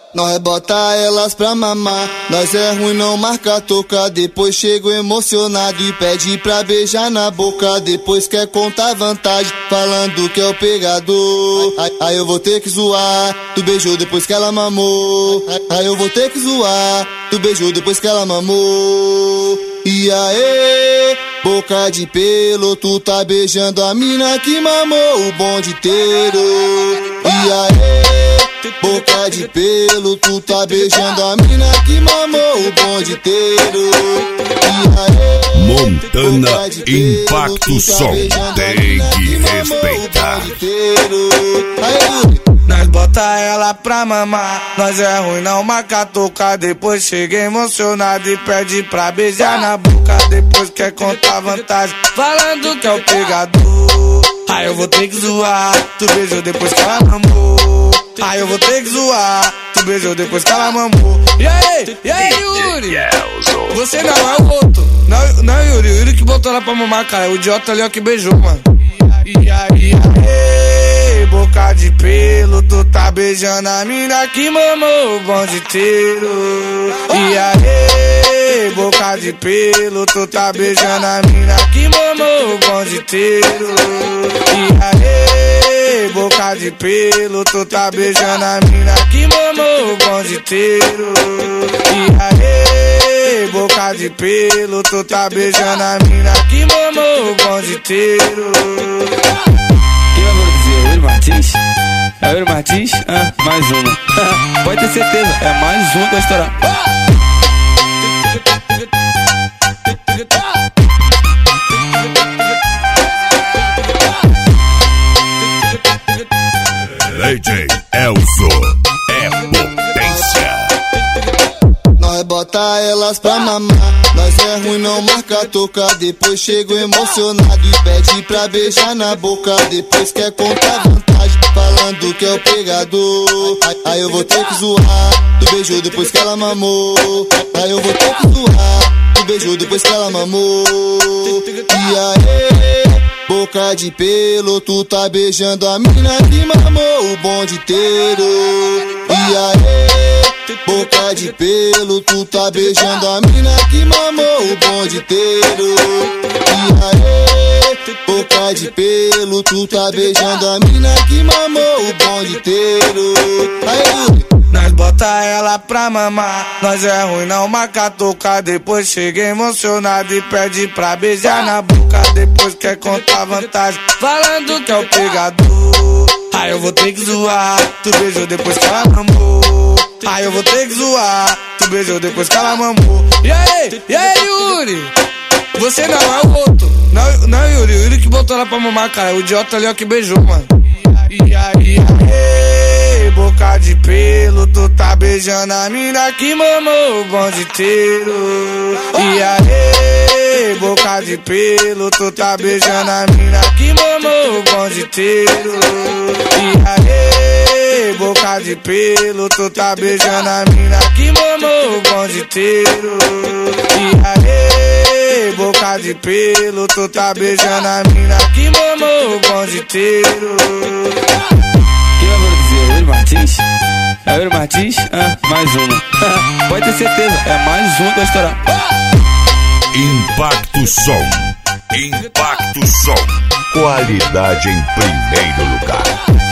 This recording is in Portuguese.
Nós bota elas pra mamar, nós é ruim não marca toca. Depois chego emocionado e pede pra beijar na boca. Depois quer contar vantagem, falando que é o pegador. Aí eu vou ter que zoar, tu beijou depois que ela mamou. Aí eu vou ter que zoar, tu beijou depois que ela mamou. E aí, boca de pelo, tu tá beijando a mina que mamou o bonde inteiro. E aí, boca de pelo, tu tá beijando a mina que mamou o bonde inteiro. E aí, Montana Impacto Som, tem que respeitar. Nós bota ela pra mamar, nós é ruim não marca toca. Depois chega emocionado e pede pra beijar na boca. Depois quer contar vantagem, falando que é o pegador. Aí eu vou ter que zoar, tu beijou depois que ela mamou. Aí eu vou ter que zoar, tu beijou depois que ela mamou. E aí, Yuri? Você não é o outro. Não, Yuri, o Yuri que botou ela pra mamar, cara. O idiota ali ó que beijou, mano. E aí, boca de pelo, tu tá beijando a mina que mamou o bonde inteiro. E aí, boca de pelo, tu tá beijando a mina que mamou o bonde inteiro. E aí, boca de pelo, tu tá beijando a mina que mamou o bonde inteiro. E aí, boca de pelo, tu tá beijando a mina que mamou o bonde inteiro. Yuri Martins? É Yuri Martins? Mais uma. Pode ter certeza, é mais uma que vai estourar. DJ Elzo é potência. Nós bota elas pra mamar, nós é ruim não marca toca. Depois chego emocionado e pede pra beijar na boca. Depois quer contar vantagem, falando que é o pegador. Aí eu vou ter que zoar, tu beijou depois que ela mamou. Aí eu vou ter que zoar, tu beijou depois que ela mamou. E aí, boca de pelo, tu tá beijando a mina que mamou o bonde inteiro. E aí, boca de pelo, tu tá beijando a mina que mamou o bonde inteiro. E aí, boca de pelo, tu tá beijando a mina que mamou o bonde inteiro. Aí, nós bota ela pra mamar, nós é ruim não marca toca. Depois chega emocionado e pede pra beijar na boca. Depois quer contar vantagem, falando que é o pegador. Aí eu vou ter que zoar, tu beijou depois que ela mamou. Aí eu vou ter que zoar, tu beijou depois que ela mamou. E aí, Yuri? Você não é o outro. Não, Yuri, o Yuri que botou ela pra mamar, cara. O idiota ali ó que beijou, mano. E aí, boca de pelo, tu tá beijando a mina que mamou o bonde inteiro. E aí, boca de pelo, tu tá beijando a mina que mamou o bonde inteiro. E aí, boca de pelo, tu tá beijando a mina que mamou o bonde inteiro. E aí, boca de pelo, tu tá beijando a mina que mamou o bonde inteiro. Yuri Martins? É Yuri Martins? Mais uma. Pode ter certeza, é mais uma que vai estourar. Impacto Som. Impacto Som. Qualidade em primeiro lugar.